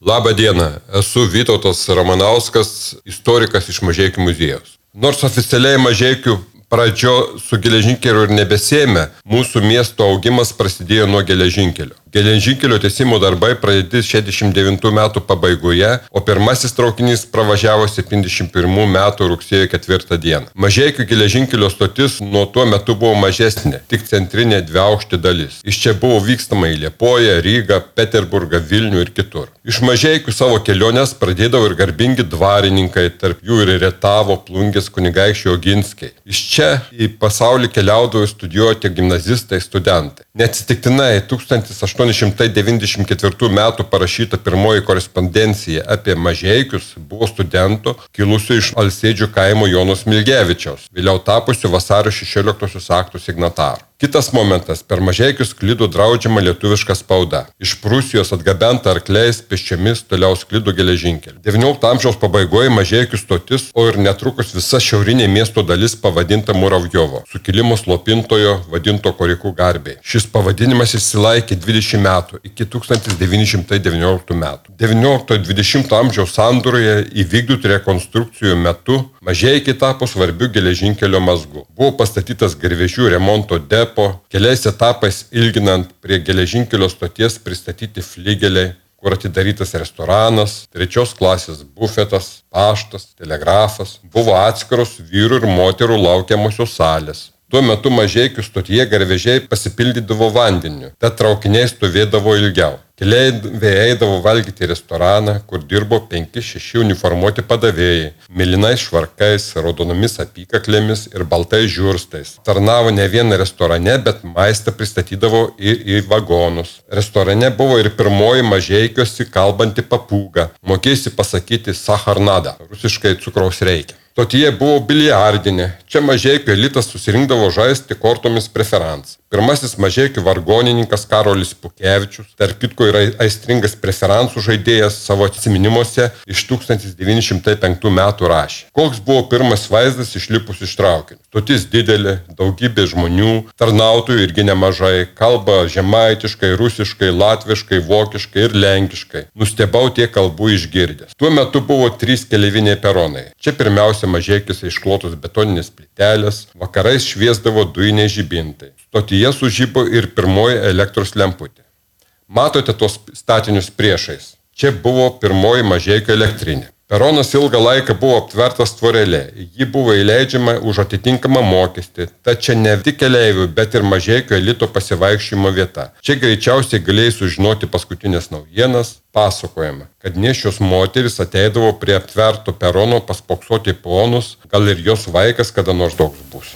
Labą dieną, esu Vytautas Ramanauskas, istorikas iš Mažeikių muziejaus. Nors oficialiai Mažeikių pradžio su geležinkeliu ir nebesėmė, mūsų miesto augimas prasidėjo nuo geležinkelio. Geležinkelio tiesimo darbai pradėti 69 metų pabaigoje, o pirmasis traukinys pravažiavo 71 metų rugsėjo 4 dieną. Mažeikių geležinkelio stotis nuo tuo metu buvo mažesnė, tik centrinė dviaukštė dalis. Iš čia buvo vykstama į Liepoją, Rygą, Peterburgą, Vilnių ir kitur. Iš Mažeikių savo keliones pradėdavo ir garbingi dvarininkai, tarp jų ir Rietavo, Plungės kunigaikščiai Oginskiai. Iš čia į pasaulį keliaudavo studijuoti gimnazistai, studentai. Neatsitiktinai 1894 metų parašyta pirmoji korespondencija apie Mažeikius buvo studento kilusio iš Alsėdžių kaimo Jono Smilgevičiaus, vėliau tapusio vasario 16 aktų signataru. Kitas momentas, per Mažeikius sklido draudžiama lietuviška spauda. Iš Prūsijos atgabenta arkliais, pėsčiomis toliau sklido geležinkeliu. 19 amžiaus pabaigoje Mažeikių stotis, o ir netrukus visa šiaurinė miesto dalis pavadinta Muravjovo, sukilimo slopintojo vadinto Korikų garbei. Šis pavadinimas išsilaikė 20 metų iki 1919 metų. 19-20 amžiaus sandūroje įvykdytų rekonstrukcijų metu Mažeikiai tapo svarbiu geležinkelio mazgu. Buvo pastatytas garvežių remonto depo, keliais etapais ilginant prie geležinkelio stoties pristatyti fligeliai, kur atidarytas restoranas, 3 klasės bufetas, paštas, telegrafas, buvo atskiros vyrų ir moterų laukiamosios salės. Tuo metu Mažeikių stotyje garvežiai pasipildydavo vandeniu, tad traukiniai stovėdavo ilgiau. Keleiviai eidavo valgyti į restoraną, kur dirbo 5-6 uniformuoti padavėjai, mėlynais švarkais, raudonomis apykaklėmis ir baltais žiurstais. Tarnavo ne vien restorane, bet maistą pristatydavo ir į vagonus. Restorane buvo ir pirmoji Mažeikiuose kalbanti papūga, mokėjusi pasakyti sacharnada, rusiškai cukraus reikia. Stotyje buvo biliardinė. Čia Mažeikių elitas susirinkdavo žaisti kortomis preferans. Pirmasis Mažeikių vargonininkas Karolis Pukevičius, tarp kitko yra aistringas preferansų žaidėjas, savo atsiminimuose iš 1905 metų rašė. Koks buvo pirmas vaizdas išlipus iš traukinio? Stotis didelė, daugybė žmonių, tarnautojų irgi nemažai, kalba žemaitiškai, rusiškai, latviškai, vokiškai ir lenkiškai. Nustebau tiek kalbų išgirdęs. Tuo metu buvo 3 keleiviniai peronai. Čia pirmiausia Mažeikiuose išklotos betoninės plytelės, vakarais šviesdavo dujiniai žibintai. Stotyje sužibo ir pirmoji elektros lemputė. Matote tos statinius priešais. Čia buvo pirmoji Mažeikių elektrinė. Peronas ilgą laiką buvo aptvertas tvorelė. Ji buvo įleidžiama už atitinkamą mokestį. Tad čia ne tik keleivių, bet ir Mažeikių elito pasivaikščiojimo vieta. Čia greičiausiai galėjai sužinoti paskutinės naujienas. Pasakojama, kad nėščios moteris ateidavo prie aptverto perono paspoksoti ponus, gal ir jos vaikas kada nors toks bus.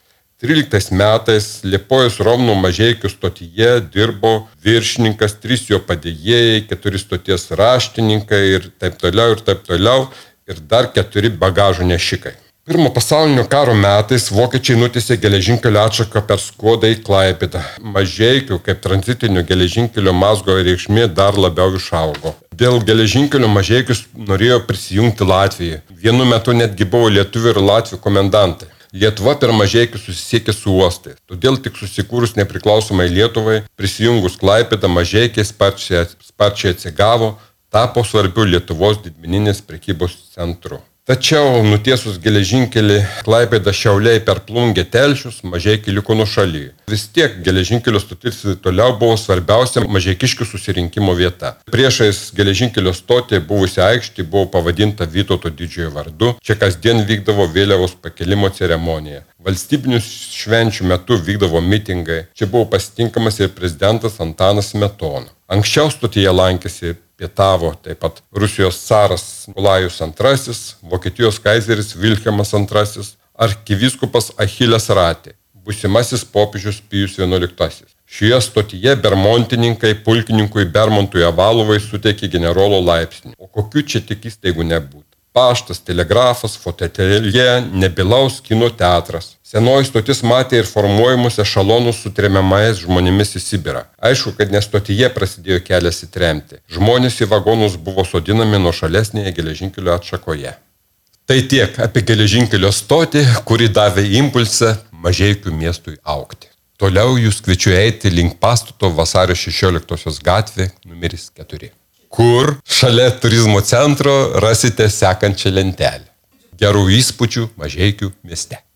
13 metais Liepojos Romnų Mažeikių stotyje dirbo viršininkas, 3 jo padėjėjai, 4 stoties raštininkai ir taip toliau, ir dar 4 bagažo nešikai. Pirmo pasaulinio karo metais vokiečiai nutiesė geležinkelio atšaką per Skuodą į Klaipėdą. Mažeikių kaip tranzitinio geležinkelio mazgo reikšmė dar labiau išaugo. Dėl geležinkelio Mažeikius norėjo prisijungti Latvijai. Vienu metu netgi buvo lietuvių ir latvių komendantai. Lietuva per Mažeikius susisiekė su uostais. Todėl tik susikūrus nepriklausomai Lietuvai, prisijungus Klaipėdą, Mažeikiai sparčiai atsigavo, tapo svarbiu Lietuvos didmeninės prekybos centru. Tačiau nutiesus geležinkelį Klaipėdą Šiauliai per Plungę Telšius, Mažeikiai liko nuošaly. Vis tiek geležinkelio stotis toliau buvo svarbiausia mažeikiškių susirinkimo vieta. Priešais geležinkelio stotį buvusi aikštė buvo pavadinta Vytauto didžiojo vardu. Čia kasdien vykdavo vėliavos pakelimo ceremonija. Valstybinių švenčių metu vykdavo mitingai. Čia buvo pasitinkamas ir prezidentas Antanas Smetona. Anksčiau stotyje lankėsi pietavo taip pat Rusijos caras Nikolajus II, Vokietijos kaizeris Vilhelmas II, arkivyskupas Achilas Ratė, būsimasis popiežius Pijus XI. Šioje stotyje bermontininkai pulkininkui Bermontui Avalovai suteikė generolo laipsnį. O kokių čia tik įstaigų nebūtų. Paštas, telegrafas, fotoateljė, nebylaus kino teatras. Senoji stotis matė ir formuojamus ešalonus su tremiamais žmonėmis į Sibirą. Aišku, kad ne stotyje prasidėjo kelias į tremtį. Žmonės į vagonus buvo sodinami nuošalesnėje geležinkelio atšakoje. Tai tiek apie geležinkelio stotį, kuri davė impulsą Mažeikių miestui augti. Toliau jūs kviečiu eiti link pastato Vasario 16 gatvė numeris 4. kur šalia turizmo centro rasite sekančią lentelę. Gerų įspūdžių Mažeikių mieste.